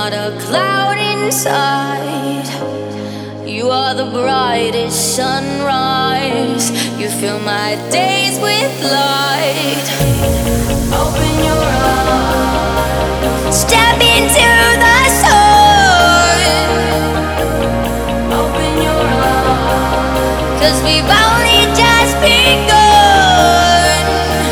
not a cloud inside. You are the brightest sunrise. You fill my days with light. Open your eyes. Step into the sun. Open your eyes. 'Cause we've only just begun.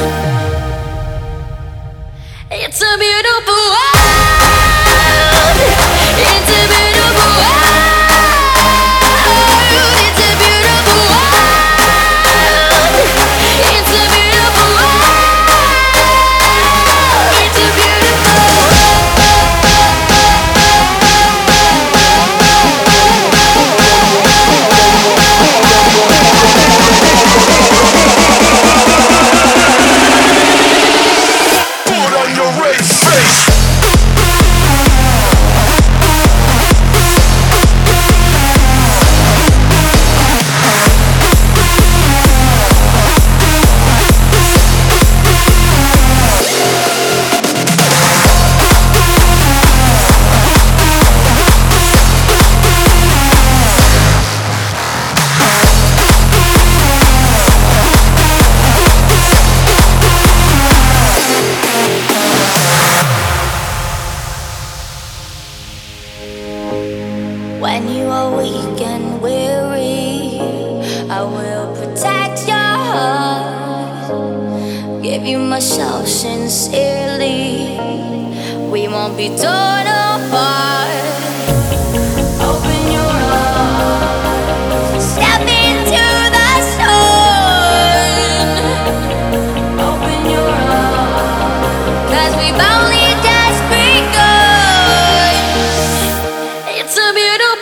It's a beautiful world. It's a beautiful world. It's a beautiful world. It's a beautiful world. It's a beautiful Put on your red face. When you are weak and weary, I will protect your heart. Give you myself sincerely. We won't be torn apart. Open your eyes. Step into the sun. Open your eyes. 'Cause we've only just begun. It's a beautiful